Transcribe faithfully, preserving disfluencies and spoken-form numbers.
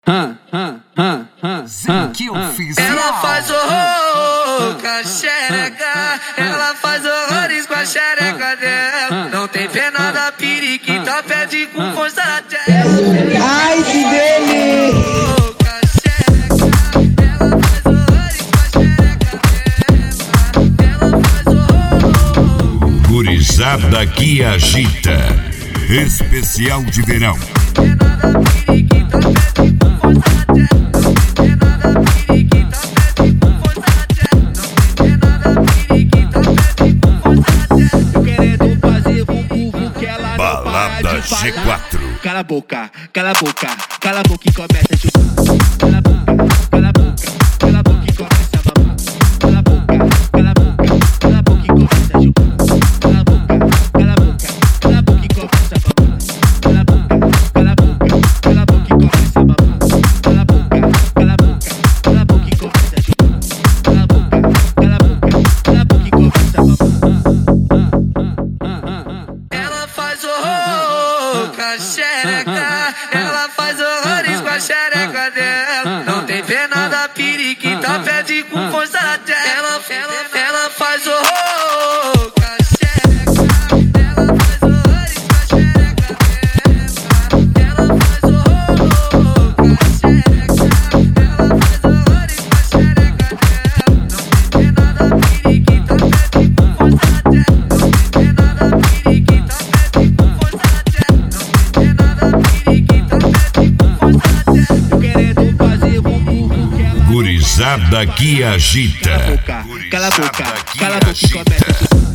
Que eu fiz. Ela faz horror com a xereca, ela faz horrores com a xereca dela. Não tem pena da periquita, pede com força dela. Ai, que delícia! Gurizada que agita, especial de verão. Balada G quatro. Cala a boca, cala a boca, cala a boca e começa a chupar. Cala a boca, cala a boca, cala a boca e começa a mamar. Cala a boca, cala a boca, cala a boca e começa a chupar. Cala a boca, cala a boca, cala a boca e começa a mamar. Cala a boca, cala a boca, cala a boca e começa a mamar. Cala a boca, cala a boca, cala a boca e começa a chupar. Cala a boca, cala a boca, cala a boca e começa a mamar. Ela faz horror com a xereca, ela faz horrores com a xereca dela. Não tem pena da periquita, pede com força dela. Ela, ela, ela faz horror com a xereca, ela faz horrores com a xereca dela. Ela faz horror com a xereca, ela faz horrores com a xereca dela. Não tem pena da periquita, pede com força dela. Não tem pena da periquita, pede com força dela. Não tem pena da periquita, pede com força dela. Eu querendo fazer bumbum que ela. Gurizada que agita. Cala a boca, cala a boca, cala a boca e começa a chupar.